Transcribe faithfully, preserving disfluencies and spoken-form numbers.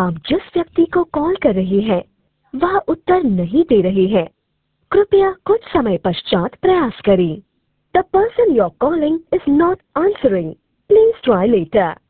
आप जिस व्यक्ति को कॉल कर रहे हैं वह उत्तर नहीं दे रहे हैं। कृपया कुछ समय पश्चात प्रयास करें। The person you're calling is not answering. Please try later.